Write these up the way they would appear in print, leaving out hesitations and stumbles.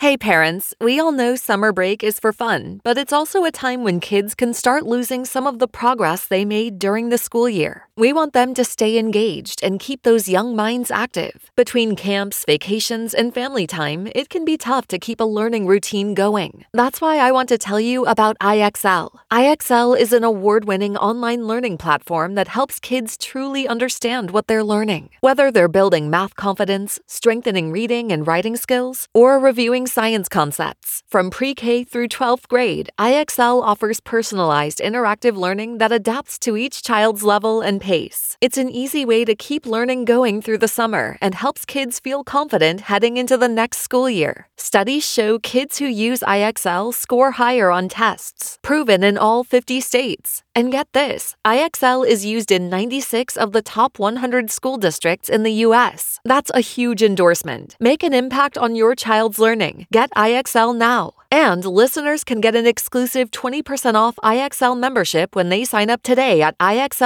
Hey parents, we all know summer break is for fun, but it's also a time when kids can start losing some of the progress they made during the school year. We want them to stay engaged and keep those young minds active. Between camps, vacations, and family time, it can be tough to keep a learning routine going. That's why I want to tell you about IXL. IXL is an award-winning online learning platform that helps kids truly understand what they're learning. Whether they're building math confidence, strengthening reading and writing skills, or reviewing science concepts. From pre-K through 12th grade, IXL offers personalized interactive learning that adapts to each child's level and pace. It's an easy way to keep learning going through the summer and helps kids feel confident heading into the next school year. Studies show kids who use IXL score higher on tests, proven in all 50 states. And get this, IXL is used in 96 of the top 100 school districts in the U.S. That's a huge endorsement. Make an impact on your child's learning. Get IXL now. And listeners can get an exclusive 20% off IXL membership when they sign up today at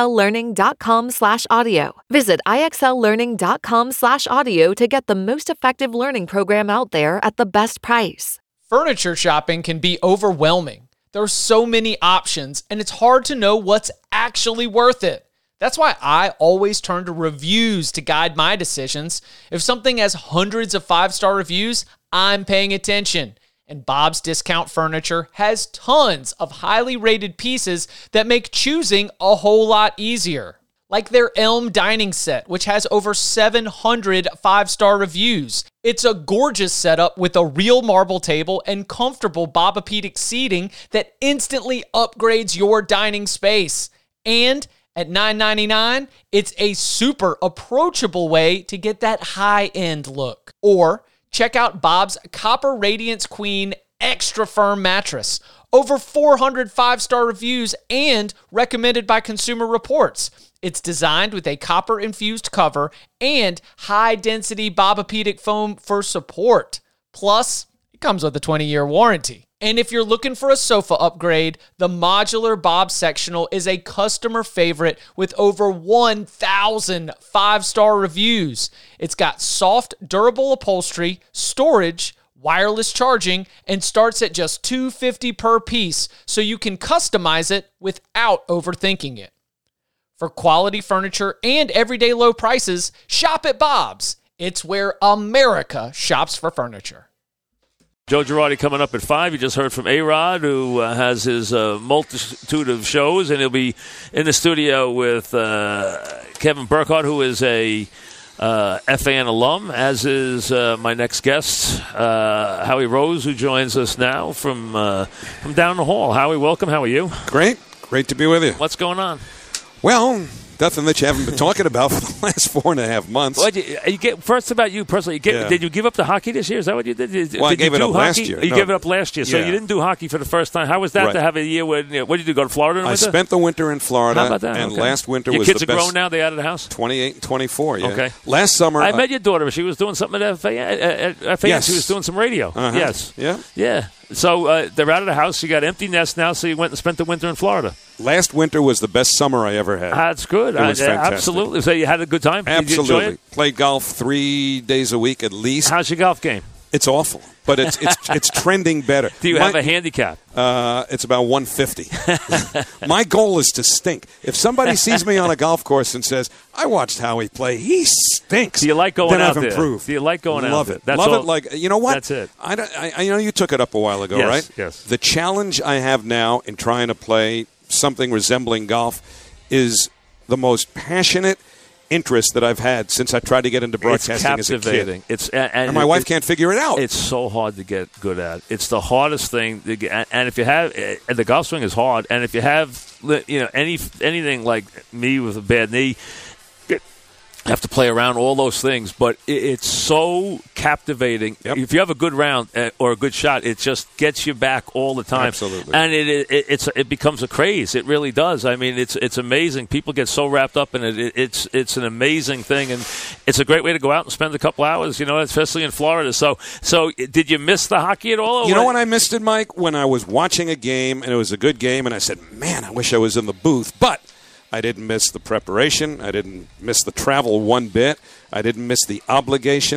IXLlearning.com/audio. Visit IXLlearning.com/audio to get the most effective learning program out there at the best price. Furniture shopping can be overwhelming. There are so many options, and it's hard to know what's actually worth it. That's why I always turn to reviews to guide my decisions. If something has hundreds of 5-star reviews, I'm paying attention. And Bob's Discount Furniture has tons of highly rated pieces that make choosing a whole lot easier. Like their Elm dining set, which has over 700 5-star reviews. It's a gorgeous setup with a real marble table and comfortable Bobapedic seating that instantly upgrades your dining space. And at $9.99, it's a super approachable way to get that high-end look. Or check out Bob's Copper Radiance Queen Extra Firm Mattress. Over 400 5-star reviews and recommended by Consumer Reports. It's designed with a copper-infused cover and high-density Bobapedic foam for support. Plus, it comes with a 20-year warranty. And if you're looking for a sofa upgrade, the modular Bob Sectional is a customer favorite with over 1,000 5-star reviews. It's got soft, durable upholstery, storage, wireless charging, and starts at just $250 per piece, so you can customize it without overthinking it. For quality furniture and everyday low prices, shop at Bob's. It's where America shops for furniture. Joe Girardi coming up at 5. You just heard from A-Rod, who has his multitude of shows, and he'll be in the studio with Kevin Burkhardt, who is a FAN alum, as is my next guest, Howie Rose, who joins us now from down the hall. Howie, welcome. How are you? Great to be with you. What's going on? Well, nothing that you haven't been talking about for the last 4.5 months. Well, first about you personally. Did you give up the hockey this year? Is that what you did? I gave it up last year. You gave it up last year, so you didn't do hockey for the first time. How was that to have a year where, what did you do, go to Florida in the winter? I spent the winter in Florida. How about that? And okay. last winter your was kids the best. Your kids are grown now? They out of the house? 28 and 24, yeah. Okay. Last summer. I met your daughter. She was doing something at FAN. Yes. She was doing some radio. Uh-huh. Yes. Yeah. So they're out of the house. You got empty nest now, so you went and spent the winter in Florida. Last winter was the best summer I ever had. That's good. It was fantastic. Absolutely. So you had a good time? Absolutely. Did you enjoy it? Played golf 3 days a week at least. How's your golf game? It's awful, but it's trending better. Do you have a handicap? It's about 150. My goal is to stink. If somebody sees me on a golf course and says, I watched Howie play, he stinks. Do you like going then out I've there? improved. Do you like going out there? Love it. Like, you know what? That's it. I know you took it up a while ago, yes, right? Yes. The challenge I have now in trying to play something resembling golf is the most passionate interest that I've had since I tried to get into broadcasting as a kid. And my wife can't figure it out. It's so hard to get good at. It's the hardest thing to get, and if you have, and the golf swing is hard, and if you have, anything like me with a bad knee, have to play around all those things, but it's so captivating. Yep. If you have a good round or a good shot, it just gets you back all the time. Absolutely. And it becomes a craze. It really does. I mean, it's amazing. People get so wrapped up in it. It's an amazing thing, and it's a great way to go out and spend a couple hours, especially in Florida. So did you miss the hockey at all? You know when I missed it, Mike? When I was watching a game, and it was a good game, and I said, man, I wish I was in the booth. But I didn't miss the preparation. I didn't miss the travel one bit. I didn't miss the obligation.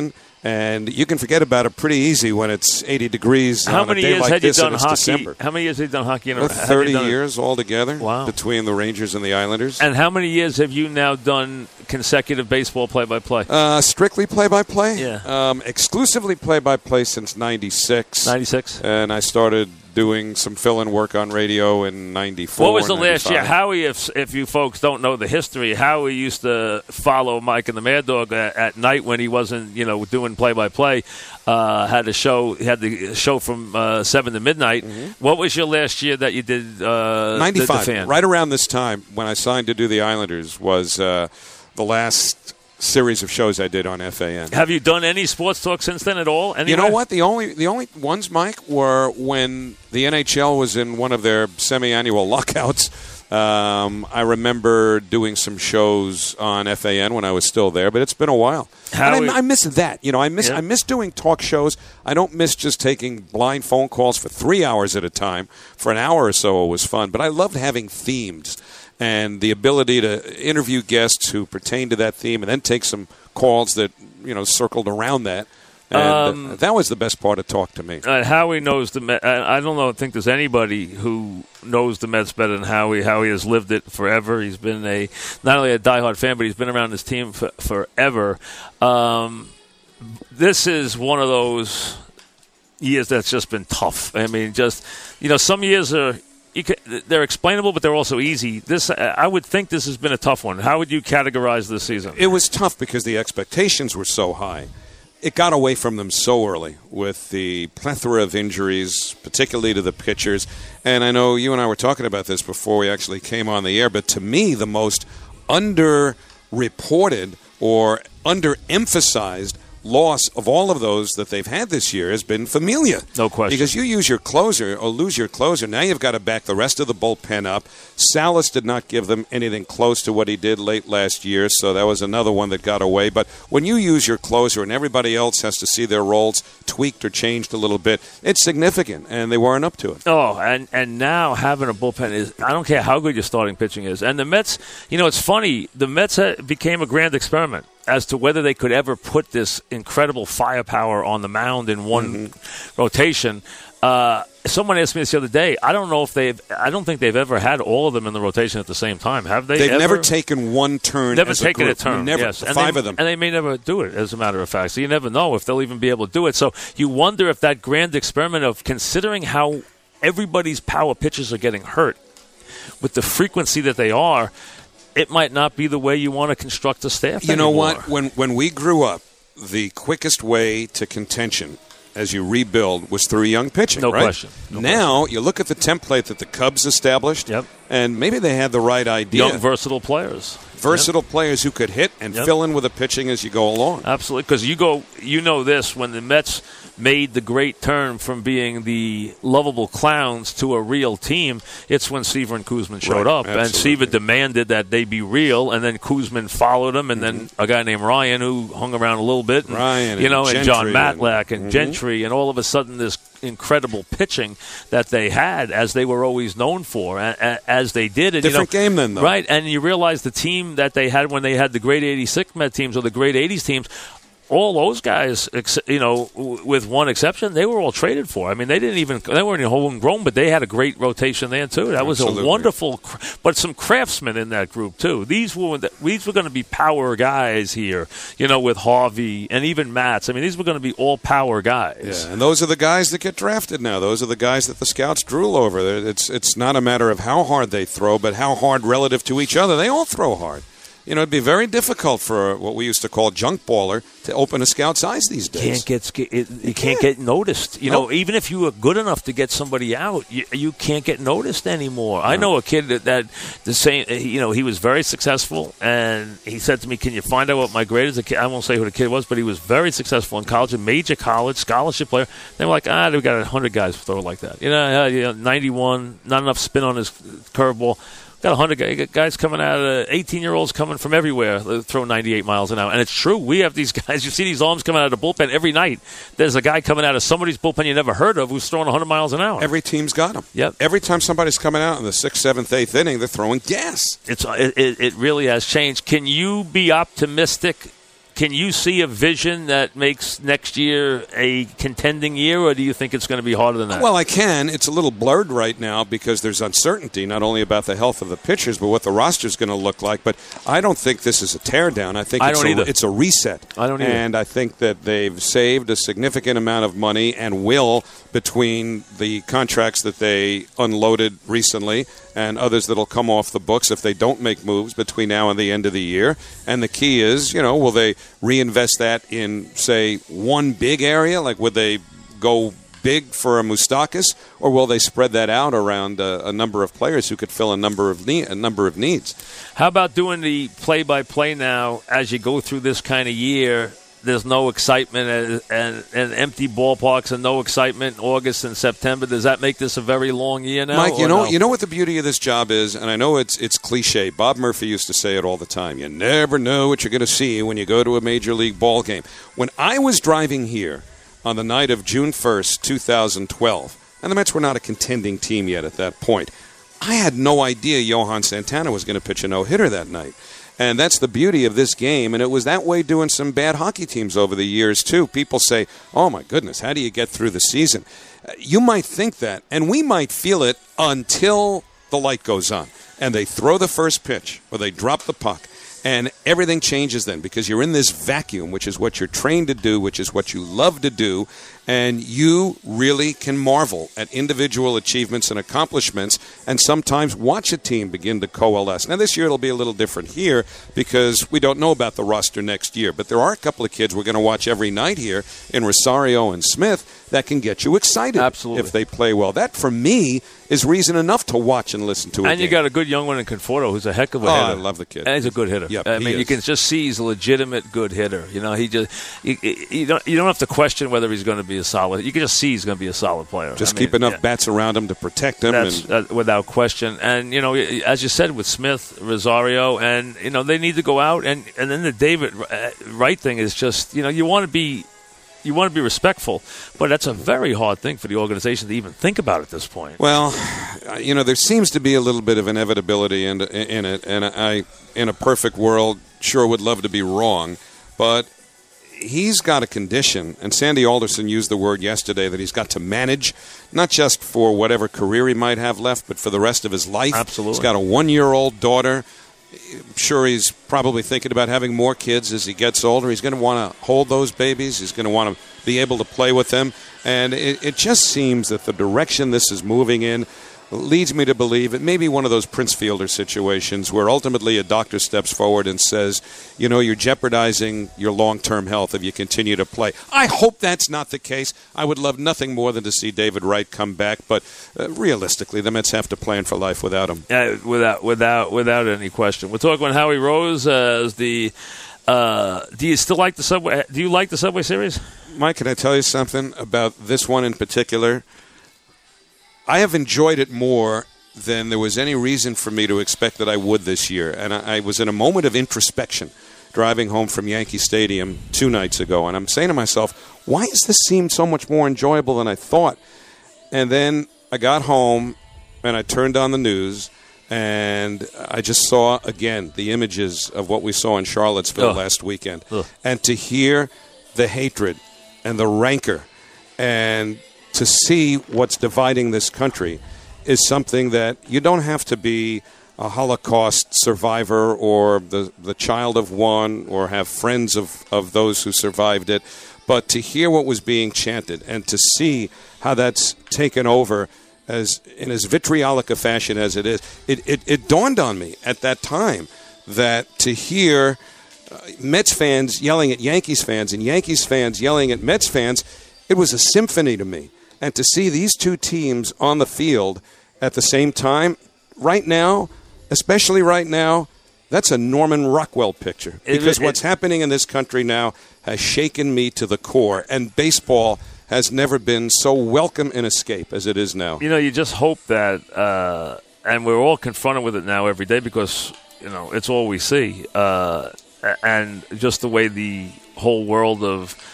And you can forget about it pretty easy when it's 80 degrees on a day like this and it's December. How many years have you done hockey? 30 years altogether between the Rangers and the Islanders. And how many years have you now done consecutive baseball play-by-play? Strictly play-by-play? Yeah. Exclusively play-by-play since 96. 96. And I started doing some fill-in work on radio in 94. What was the last year? Howie, if you folks don't know the history, Howie used to follow Mike and the Mad Dog at night when he wasn't, doing play-by-play. Had the show from 7 to midnight. Mm-hmm. What was your last year that you did 95. The fan? Right around this time when I signed to do the Islanders was the last series of shows I did on FAN. Have you done any sports talk since then at all? Anywhere? You know what? The only ones, Mike, were when the NHL was in one of their semi-annual lockouts. I remember doing some shows on FAN when I was still there, but it's been a while. And I miss that. I miss doing talk shows. I don't miss just taking blind phone calls for 3 hours at a time. For an hour or so, it was fun. But I loved having themes and the ability to interview guests who pertain to that theme and then take some calls that, circled around that. And that was the best part of talk to me. Howie knows the Mets. I don't think there's anybody who knows the Mets better than Howie. Howie has lived it forever. He's been not only a diehard fan, but he's been around this team forever. This is one of those years that's just been tough. I mean, some years are... they're explainable, but they're also easy. I would think this has been a tough one. How would you categorize this season? It was tough because the expectations were so high. It got away from them so early with the plethora of injuries, particularly to the pitchers. And I know you and I were talking about this before we actually came on the air, but to me, the most underreported or underemphasized loss of all of those that they've had this year has been Familia. No question. Because you use your closer or lose your closer, now you've got to back the rest of the bullpen up. Salas did not give them anything close to what he did late last year, so that was another one that got away. But when you use your closer and everybody else has to see their roles tweaked or changed a little bit, it's significant, and they weren't up to it. Oh, and now having a bullpen is, I don't care how good your starting pitching is. And the Mets, it's funny, the Mets became a grand experiment as to whether they could ever put this incredible firepower on the mound in one rotation. Someone asked me this the other day. I don't think they've ever had all of them in the rotation at the same time. Have they? They've never taken one turn. Never taken a turn. Never. Yes. Five of them, and they may never do it. As a matter of fact, so you never know if they'll even be able to do it. So you wonder if that grand experiment of considering how everybody's power pitchers are getting hurt with the frequency that they are, it might not be the way you want to construct a staff anymore. You know what? When we grew up, the quickest way to contention as you rebuild was through young pitching, no right? Question. Now, you look at the template that the Cubs established, and maybe they had the right idea. Young, versatile players. Players who could hit and fill in with the pitching as you go along. Absolutely, because you know this, when the Mets made the great turn from being the lovable clowns to a real team, it's when Seaver and Kuzman showed up. Absolutely. And Seaver demanded that they be real, and then Kuzman followed him, and then a guy named Ryan who hung around a little bit. And, and John Matlack and Gentry, and all of a sudden this incredible pitching that they had, as they were always known for, as they did. And, different game then, though. Right, and you realize the team that they had when they had the great 86 Met teams or the great 80s teams, all those guys, with one exception, they were all traded for. I mean, they weren't even homegrown, but they had a great rotation there too. That was a wonderful, but some craftsmen in that group too. These were going to be power guys here, with Harvey and even Matz. I mean, these were going to be all power guys. Yeah, and those are the guys that get drafted now. Those are the guys that the scouts drool over. It's not a matter of how hard they throw, but how hard relative to each other. They all throw hard. It'd be very difficult for what we used to call junk baller to open a scout's eyes these days. You can't get noticed. Even if you were good enough to get somebody out, you can't get noticed anymore. I know a kid that the same. He was very successful, and he said to me, "Can you find out what my grade is?" I won't say who the kid was, but he was very successful in college, a major college scholarship player. They were like, "They've got 100 guys throw like that. 91, not enough spin on his curveball." Got 100 guys coming out of 18-year-olds coming from everywhere, throw 98 miles an hour. And it's true. We have these guys. You see these arms coming out of the bullpen every night. There's a guy coming out of somebody's bullpen you never heard of who's throwing 100 miles an hour. Every team's got them. Yep. Every time somebody's coming out in the 6th, 7th, 8th inning, they're throwing gas. It really has changed. Can you be optimistic can you see a vision that makes next year a contending year, or do you think it's going to be harder than that? Well, I can. It's a little blurred right now because there's uncertainty, not only about the health of the pitchers, but what the roster's going to look like. But I don't think this is a teardown. I think it's a reset. I don't either. And I think that they've saved a significant amount of money and will between the contracts that they unloaded recently and others that will come off the books if they don't make moves between now and the end of the year. And the key is, will they reinvest that in, say, one big area? Like, would they go big for a Moustakas, or will they spread that out around a number of players who could fill a number of needs? How about doing the play-by-play now as you go through this kind of year? There's no excitement and empty ballparks and no excitement in August and September. Does that make this a very long year now? Mike, you know what the beauty of this job is, and I know it's cliche. Bob Murphy used to say it all the time. You never know what you're going to see when you go to a major league ball game. When I was driving here on the night of June 1st, 2012, and the Mets were not a contending team yet at that point, I had no idea Johan Santana was going to pitch a no-hitter that night. And that's the beauty of this game, and it was that way doing some bad hockey teams over the years, too. People say, oh, my goodness, how do you get through the season? You might think that, and we might feel it until the light goes on, and they throw the first pitch, or they drop the puck, and everything changes then because you're in this vacuum, which is what you're trained to do, which is what you love to do, and you really can marvel at individual achievements and accomplishments and sometimes watch a team begin to coalesce. Now, this year it'll be a little different here because we don't know about the roster next year, but there are a couple of kids we're going to watch every night here in Rosario and Smith that can get you excited. Absolutely. If they play well. That, for me, is reason enough to watch and listen to. And you got a good young one in Conforto who's a heck of a hitter. I love the kid. And he's a good hitter. Yep, I mean, you can just see he's a legitimate good hitter. You don't have to question whether he's going to be a solid. You can just see he's going to be a solid player. Just keep enough bats around him to protect him. That's without question. And as you said with Smith, Rosario, and they need to go out. And then the David Wright thing is just you want to be respectful, but that's a very hard thing for the organization to even think about at this point. Well, there seems to be a little bit of inevitability in it, and I, in a perfect world, sure would love to be wrong, but he's got a condition, and Sandy Alderson used the word yesterday that he's got to manage, not just for whatever career he might have left, but for the rest of his life. Absolutely. He's got a 1-year-old daughter. I'm sure he's probably thinking about having more kids as he gets older. He's going to want to hold those babies. He's going to want to be able to play with them. And it just seems that the direction this is moving in leads me to believe it may be one of those Prince Fielder situations where ultimately a doctor steps forward and says, you're jeopardizing your long-term health if you continue to play. I hope that's not the case. I would love nothing more than to see David Wright come back, but realistically, the Mets have to plan for life without him. Without any question. We're talking about Howie Rose as the. Do you still like the Subway? Do you like the Subway Series? Mike, can I tell you something about this one in particular? I have enjoyed it more than there was any reason for me to expect that I would this year. And I was in a moment of introspection driving home from Yankee Stadium 2 nights ago. And I'm saying to myself, why does this seem so much more enjoyable than I thought? And then I got home and I turned on the news and I just saw, again, the images of what we saw in Charlottesville last weekend. And to hear the hatred and the rancor and to see what's dividing this country is something that you don't have to be a Holocaust survivor or the child of one or have friends of those who survived it, but to hear what was being chanted and to see how that's taken over in as vitriolic a fashion as it is, it dawned on me at that time that to hear Mets fans yelling at Yankees fans and Yankees fans yelling at Mets fans, it was a symphony to me. And to see these two teams on the field at the same time, right now, especially right now, that's a Norman Rockwell picture. Because what's happening in this country now has shaken me to the core. And baseball has never been so welcome an escape as it is now. You just hope that, and we're all confronted with it now every day because, it's all we see. And just the way the whole world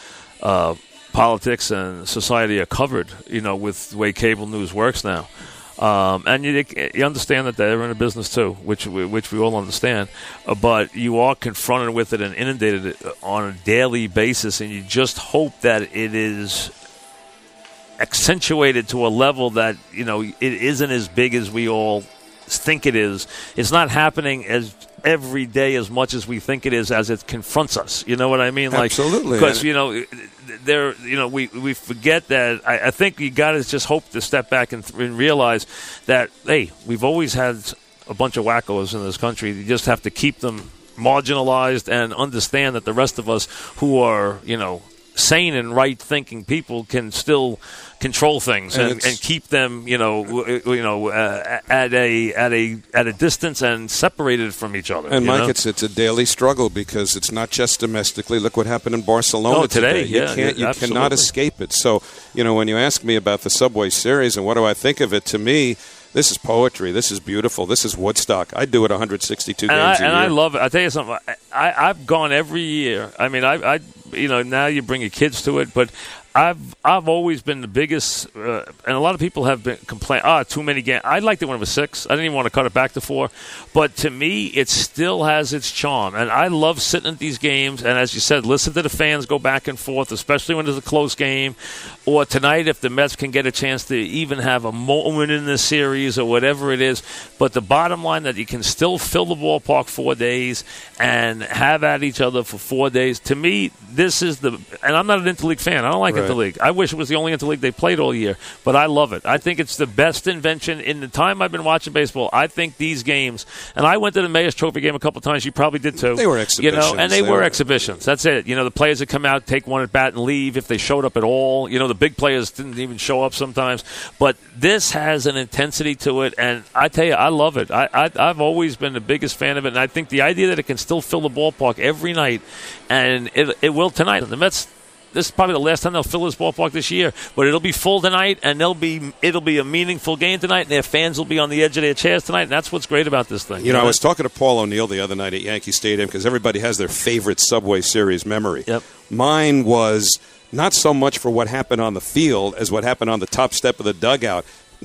of politics and society are covered, with the way cable news works now. And you understand that they're in a business too, which we all understand. But you are confronted with it and inundated on a daily basis, and you just hope that it is accentuated to a level that it isn't as big as we all think it is. It's not happening as every day as much as we think it is, as it confronts us. You know what I mean? Absolutely. Because we forget that. I think you got to just hope to step back and realize that, hey, we've always had a bunch of wackos in this country. You just have to keep them marginalized and understand that the rest of us who are sane and right thinking people can still control things and keep them at a distance and separated from each other. And Mike, it's a daily struggle, because it's not just domestically. Look what happened in Barcelona today. You cannot escape it. So when you ask me about the Subway Series and what do I think of it, to me, this is poetry. This is beautiful. This is Woodstock. I do it 162 games a year. And I love it. I tell you something. I've gone every year. I mean, I now you bring your kids to it, but I've always been the biggest, and a lot of people have been complaining, too many games. I liked it when it was 6. I didn't even want to cut it back to 4. But to me, it still has its charm. And I love sitting at these games, and as you said, listen to the fans go back and forth, especially when there's a close game. Or tonight, if the Mets can get a chance to even have a moment in the series or whatever it is. But the bottom line, that you can still fill the ballpark 4 days and have at each other for 4 days. To me, this is and I'm not an interleague fan. I don't like interleague. I wish it was the only interleague they played all year, but I love it. I think it's the best invention in the time I've been watching baseball. I think these games, and I went to the Mayor's Trophy game a couple of times. You probably did too. They were exhibitions. And they were exhibitions. That's it. The players that come out, take one at bat and leave if they showed up at all. The big players didn't even show up sometimes. But this has an intensity to it, and I tell you, I love it. I've always been the biggest fan of it, and I think the idea that it can still fill the ballpark every night, and it will tonight. The Mets, this is probably the last time they'll fill this ballpark this year, but it'll be full tonight, and it'll be a meaningful game tonight, and their fans will be on the edge of their chairs tonight, and that's what's great about this thing. I was talking to Paul O'Neill the other night at Yankee Stadium, because everybody has their favorite Subway Series memory. Yep. Mine was not so much for what happened on the field as what happened on the top step of the dugout.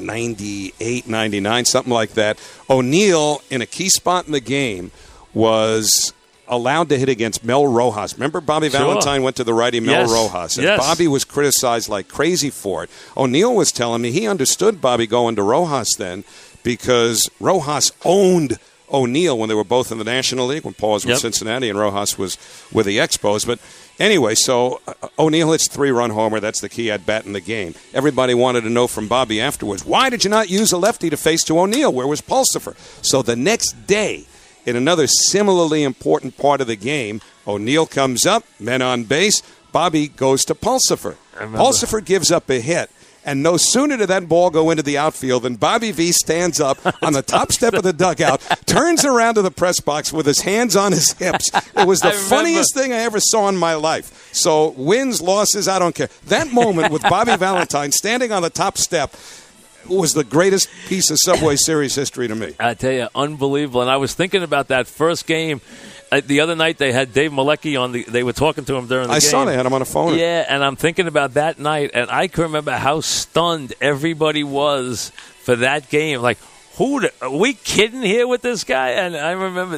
98, 99, something like that. O'Neill, in a key spot in the game, was allowed to hit against Mel Rojas. Remember Bobby Valentine went to the righty Mel Rojas, and Bobby was criticized like crazy for it. O'Neill was telling me he understood Bobby going to Rojas then, because Rojas owned O'Neill when they were both in the National League, when Paul was with Cincinnati and Rojas was with the Expos. But anyway, so O'Neill hits 3-run homer. That's the key at bat in the game. Everybody wanted to know from Bobby afterwards, why did you not use a lefty to face to O'Neill? Where was Pulsipher? So the next day, in another similarly important part of the game, O'Neill comes up, men on base. Bobby goes to Pulsipher. Pulsipher gives up a hit. And no sooner did that ball go into the outfield than Bobby V stands up on the top step of the dugout, turns around to the press box with his hands on his hips. It was the funniest thing I ever saw in my life. So wins, losses, I don't care. That moment with Bobby Valentine standing on the top step was the greatest piece of Subway Series history to me. I tell you, unbelievable. And I was thinking about that first game. The other night they had Dave Malecki on. They were talking to him during the game. I saw they had him on a phone. Yeah, and I'm thinking about that night, and I can remember how stunned everybody was for that game. Like, are we kidding here with this guy? And I remember,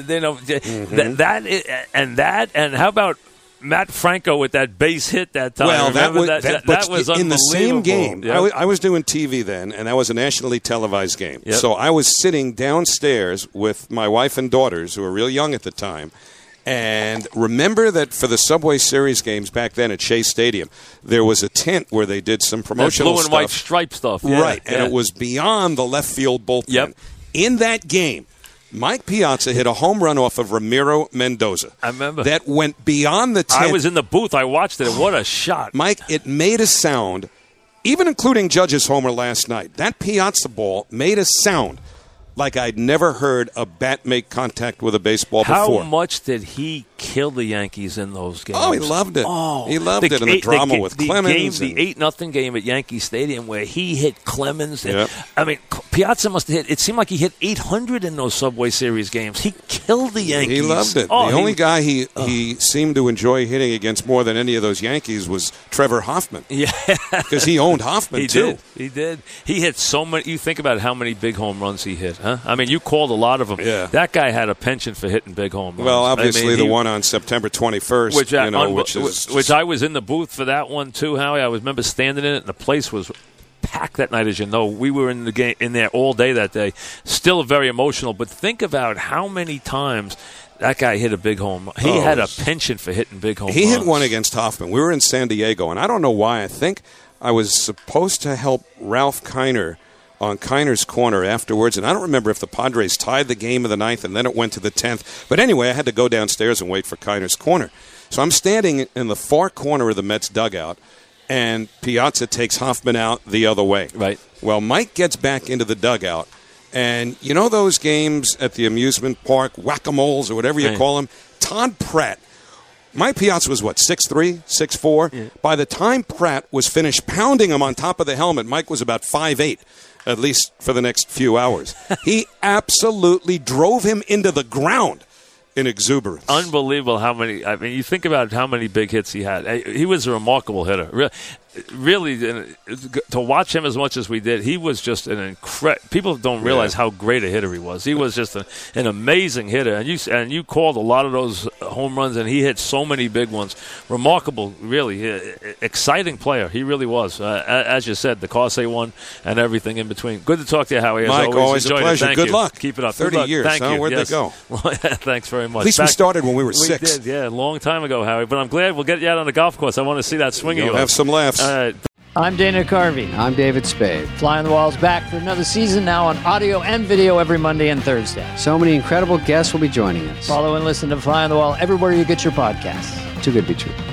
and how about Matt Franco with that base hit that time? Well, that was in the same game. Yep. I was doing TV then, and that was a nationally televised game. Yep. So I was sitting downstairs with my wife and daughters, who were real young at the time. And remember that for the Subway Series games back then at Shea Stadium, there was a tent where they did some promotional blue and white stripe stuff. Yeah, right, and it was beyond the left field bullpen. Yep. In that game, Mike Piazza hit a home run off of Ramiro Mendoza. I remember. That went beyond the tent. I was in the booth. I watched it. What a shot. Mike, it made a sound, even including Judge's homer last night. That Piazza ball made a sound like I'd never heard a bat make contact with a baseball before. How much did he killed the Yankees in those games. Oh, he loved it. He loved it in the drama with Clemens. The 8-0 game at Yankee Stadium where he hit Clemens. And, I mean, Piazza must have hit. It seemed like he hit 800 in those Subway Series games. He killed the Yankees. He loved it. The only guy he seemed to enjoy hitting against more than any of those Yankees was Trevor Hoffman. Yeah, because he owned Hoffman too. He did. He hit so many. You think about how many big home runs he hit, huh? I mean, you called a lot of them. Yeah. That guy had a penchant for hitting big home runs. Well, obviously the one on September 21st, which I was in the booth for that one too, Howie. I remember standing in it, and the place was packed that night. As you know, we were in the game in there all day that day. Still very emotional, but think about how many times that guy hit a big home run. He had a penchant for hitting big home runs. He hit one against Hoffman. We were in San Diego, and I don't know why. I think I was supposed to help Ralph Kiner on Kiner's corner afterwards, and I don't remember if the Padres tied the game of the 9th and then it went to the 10th. But anyway, I had to go downstairs and wait for Kiner's corner. So I'm standing in the far corner of the Mets dugout, and Piazza takes Hoffman out the other way. Right. Well, Mike gets back into the dugout, and you know those games at the amusement park, whack-a-moles or whatever you call them? Todd Pratt. Mike Piazza was, 6'3", 6'4"? Yeah. By the time Pratt was finished pounding him on top of the helmet, Mike was about 5'8", at least for the next few hours. He absolutely drove him into the ground in exuberance. Unbelievable how many. I mean, you think about how many big hits he had. He was a remarkable hitter. Really, to watch him as much as we did, he was just an incredible. People don't realize how great a hitter he was. He was just an amazing hitter, and you called a lot of those home runs, and he hit so many big ones. Remarkable, really exciting player. He really was. As you said, the Carsey one and everything in between. Good to talk to you, Howie. As Mike, always a pleasure. Thank Good you. luck. Keep it up. 30 years. Thank you. Where'd they go? Thanks very much. At least we started when we were 6. We did, yeah, a long time ago, Howie. But I'm glad we'll get you out on the golf course. I want to see that swing. You'll have some laughs. I'm Dana Carvey. I'm David Spade. Fly on the Wall's back for another season now on audio and video every Monday and Thursday. So many incredible guests will be joining us. Follow and listen to Fly on the Wall everywhere you get your podcasts. Too good to be true.